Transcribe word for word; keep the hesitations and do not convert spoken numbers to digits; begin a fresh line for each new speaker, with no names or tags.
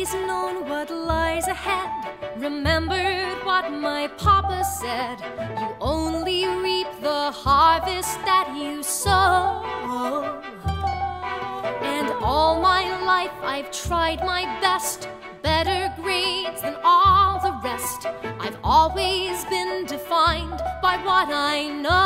always known what lies ahead, remembered what my papa said. You only reap the harvest that you sow. And all my life I've tried my best, better grades than all the rest. I've always been defined by what I know.